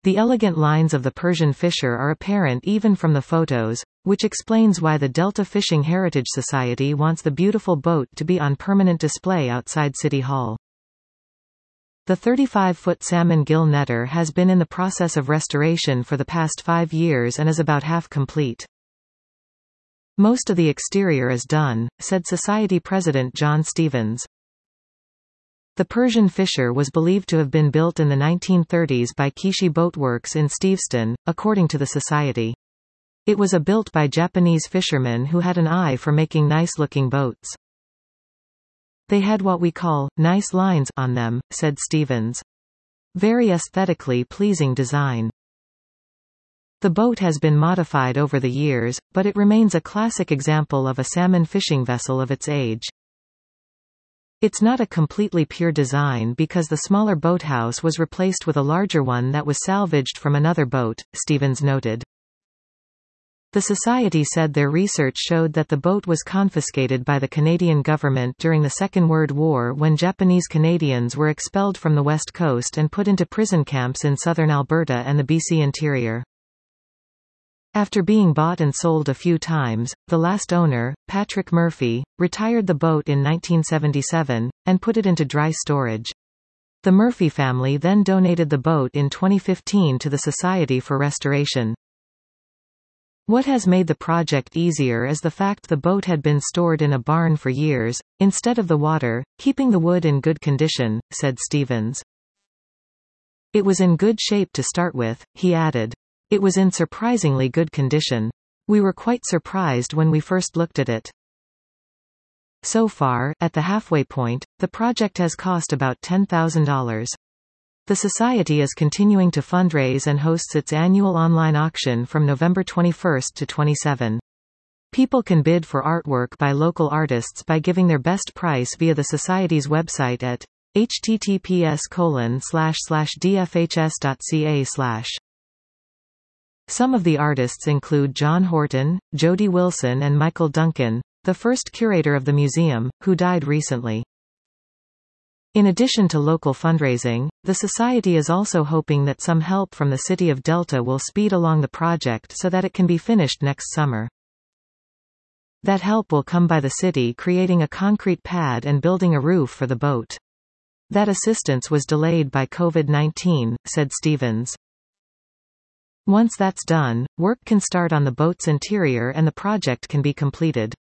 The elegant lines of the Persian fisher are apparent even from the photos, which explains why the Delta Fishing Heritage Society wants the beautiful boat to be on permanent display outside City Hall. The 35-foot salmon gill netter has been in the process of restoration for the past 5 years and is about half complete. Most of the exterior is done, said Society President John Stevens. The Persian fisher was believed to have been built in the 1930s by Kishi Boatworks in Steveston, according to the Society. It was built by Japanese fishermen who had an eye for making nice-looking boats. They had what we call nice lines on them, said Stevens. Very aesthetically pleasing design. The boat has been modified over the years, but it remains a classic example of a salmon fishing vessel of its age. It's not a completely pure design because the smaller boathouse was replaced with a larger one that was salvaged from another boat, Stevens noted. The Society said their research showed that the boat was confiscated by the Canadian government during the Second World War when Japanese Canadians were expelled from the West Coast and put into prison camps in southern Alberta and the BC interior. After being bought and sold a few times, the last owner, Patrick Murphy, retired the boat in 1977, and put it into dry storage. The Murphy family then donated the boat in 2015 to the Society for Restoration. What has made the project easier is the fact the boat had been stored in a barn for years, instead of the water, keeping the wood in good condition, said Stevens. It was in good shape to start with, he added. It was in surprisingly good condition. We were quite surprised when we first looked at it. So far, at the halfway point, the project has cost about $10,000. The Society is continuing to fundraise and hosts its annual online auction from November 21 to 27. People can bid for artwork by local artists by giving their best price via the Society's website at https://dfhs.ca/. Some of the artists include John Horton, Jody Wilson and Michael Duncan, the first curator of the museum, who died recently. In addition to local fundraising, the Society is also hoping that some help from the City of Delta will speed along the project so that it can be finished next summer. That help will come by the city creating a concrete pad and building a roof for the boat. That assistance was delayed by COVID-19, said Stevens. Once that's done, work can start on the boat's interior and the project can be completed.